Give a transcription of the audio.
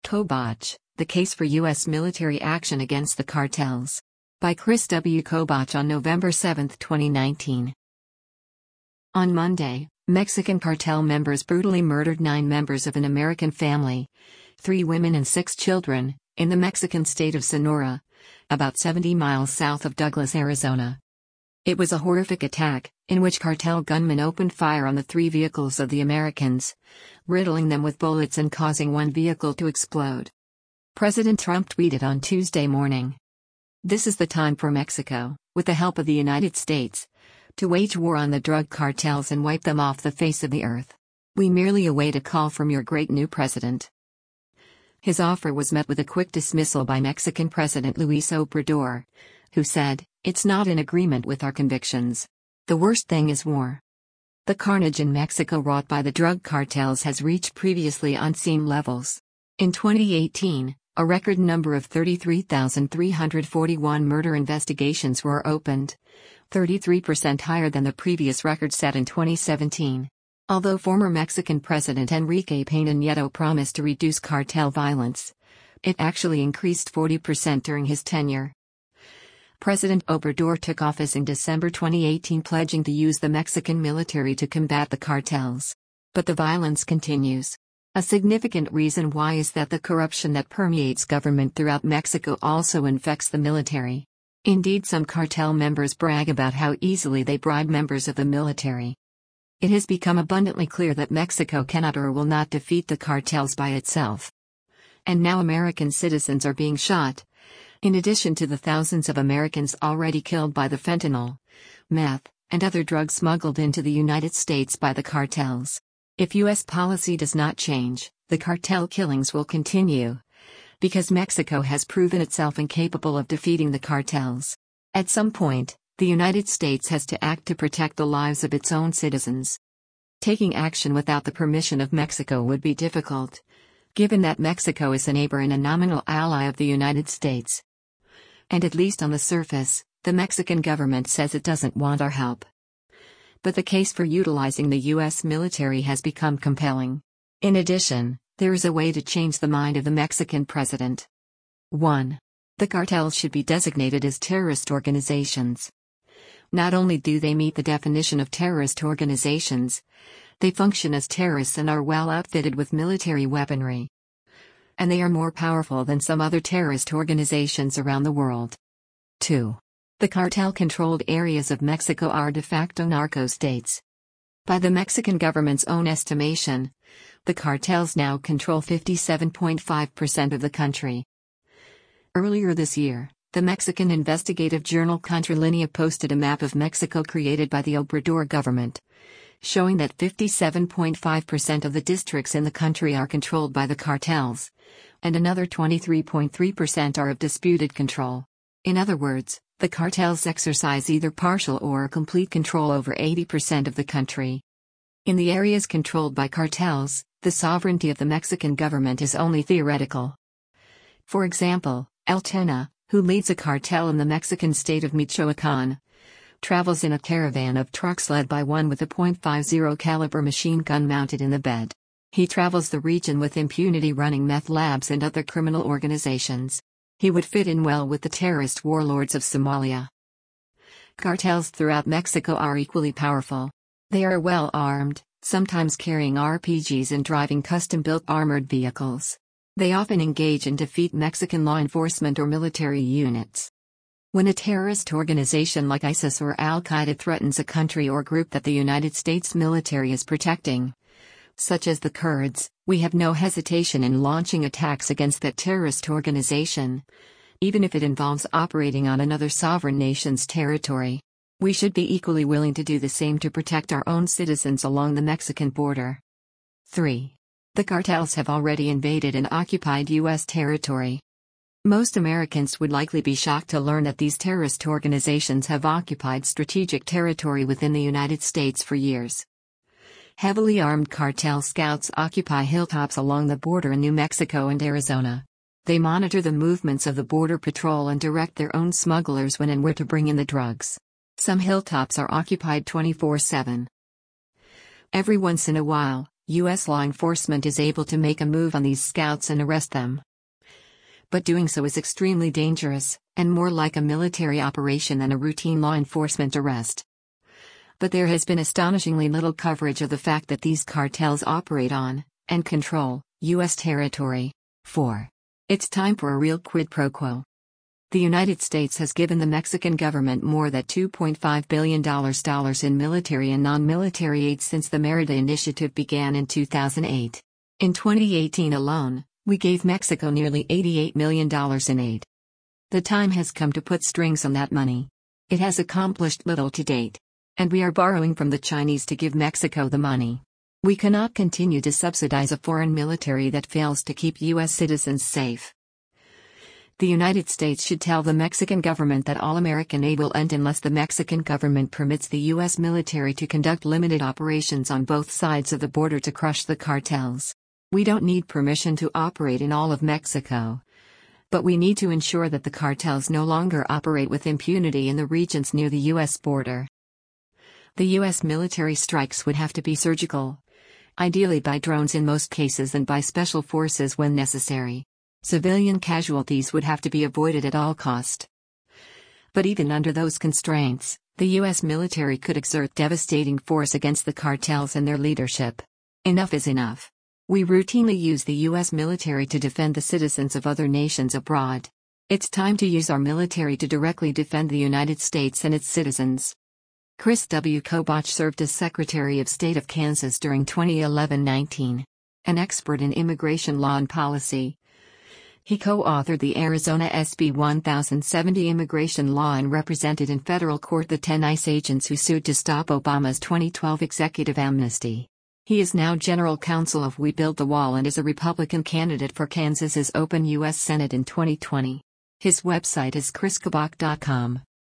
Kobach, The Case for U.S. Military Action Against the Cartels. By Chris W. Kobach on November 7, 2019. On Monday, Mexican cartel members brutally murdered 9 members of an American family, 3 women and 6 children, in the Mexican state of Sonora, about 70 miles south of Douglas, Arizona. It was a horrific attack, in which cartel gunmen opened fire on the 3 vehicles of the Americans, riddling them with bullets and causing one vehicle to explode. President Trump tweeted on Tuesday morning, "This is the time for Mexico, with the help of the United States, to wage war on the drug cartels and wipe them off the face of the earth. We merely await a call from your great new president." His offer was met with a quick dismissal by Mexican President Luis Obrador, who said, "It's not in agreement with our convictions. The worst thing is war." The carnage in Mexico wrought by the drug cartels has reached previously unseen levels. In 2018, a record number of 33,341 murder investigations were opened, 33% higher than the previous record set in 2017. Although former Mexican President Enrique Peña Nieto promised to reduce cartel violence, it actually increased 40% during his tenure. President Obrador took office in December 2018, pledging to use the Mexican military to combat the cartels. But the violence continues. A significant reason why is that the corruption that permeates government throughout Mexico also infects the military. Indeed, some cartel members brag about how easily they bribe members of the military. It has become abundantly clear that Mexico cannot or will not defeat the cartels by itself. And now American citizens are being shot, in addition to the thousands of Americans already killed by the fentanyl, meth, and other drugs smuggled into the United States by the cartels. If U.S. policy does not change, the cartel killings will continue, because Mexico has proven itself incapable of defeating the cartels. At some point, the United States has to act to protect the lives of its own citizens. Taking action without the permission of Mexico would be difficult, given that Mexico is a neighbor and a nominal ally of the United States. And at least on the surface, the Mexican government says it doesn't want our help. But the case for utilizing the U.S. military has become compelling. In addition, there is a way to change the mind of the Mexican president. 1. The cartels should be designated as terrorist organizations. Not only do they meet the definition of terrorist organizations, they function as terrorists and are well outfitted with military weaponry. And they are more powerful than some other terrorist organizations around the world. 2. The cartel-controlled areas of Mexico are de facto narco-states. By the Mexican government's own estimation, the cartels now control 57.5% of the country. Earlier this year, the Mexican investigative journal Contralinea posted a map of Mexico created by the Obrador government, showing that 57.5% of the districts in the country are controlled by the cartels, and another 23.3% are of disputed control. In other words, the cartels exercise either partial or complete control over 80% of the country. In the areas controlled by cartels, the sovereignty of the Mexican government is only theoretical. For example, El Tena, who leads a cartel in the Mexican state of Michoacán, travels in a caravan of trucks led by one with a .50 caliber machine gun mounted in the bed. He travels the region with impunity, running meth labs and other criminal organizations. He would fit in well with the terrorist warlords of Somalia. Cartels throughout Mexico are equally powerful. They are well armed, sometimes carrying RPGs and driving custom-built armored vehicles. They often engage and defeat Mexican law enforcement or military units. When a terrorist organization like ISIS or Al-Qaeda threatens a country or group that the United States military is protecting, such as the Kurds, we have no hesitation in launching attacks against that terrorist organization, even if it involves operating on another sovereign nation's territory. We should be equally willing to do the same to protect our own citizens along the Mexican border. 3. The cartels have already invaded and occupied U.S. territory. Most Americans would likely be shocked to learn that these terrorist organizations have occupied strategic territory within the United States for years. Heavily armed cartel scouts occupy hilltops along the border in New Mexico and Arizona. They monitor the movements of the Border Patrol and direct their own smugglers when and where to bring in the drugs. Some hilltops are occupied 24/7. Every once in a while, U.S. law enforcement is able to make a move on these scouts and arrest them. But doing so is extremely dangerous, and more like a military operation than a routine law enforcement arrest. But there has been astonishingly little coverage of the fact that these cartels operate on, and control, U.S. territory. 4. It's time for a real quid pro quo. The United States has given the Mexican government more than $2.5 billion in military and non-military aid since the Merida Initiative began in 2008. In 2018 alone, we gave Mexico nearly $88 million in aid. The time has come to put strings on that money. It has accomplished little to date. And we are borrowing from the Chinese to give Mexico the money. We cannot continue to subsidize a foreign military that fails to keep U.S. citizens safe. The United States should tell the Mexican government that all American aid will end unless the Mexican government permits the U.S. military to conduct limited operations on both sides of the border to crush the cartels. We don't need permission to operate in all of Mexico. But we need to ensure that the cartels no longer operate with impunity in the regions near the U.S. border. The U.S. military strikes would have to be surgical, ideally by drones in most cases and by special forces when necessary. Civilian casualties would have to be avoided at all cost. But even under those constraints, the U.S. military could exert devastating force against the cartels and their leadership. Enough is enough. We routinely use the U.S. military to defend the citizens of other nations abroad. It's time to use our military to directly defend the United States and its citizens. Chris W. Kobach served as Secretary of State of Kansas during 2011-19. An expert in immigration law and policy, he co-authored the Arizona SB 1070 immigration law and represented in federal court the 10 ICE agents who sued to stop Obama's 2012 executive amnesty. He is now general counsel of We Build the Wall and is a Republican candidate for Kansas's open U.S. Senate in 2020. His website is chriskobach.com.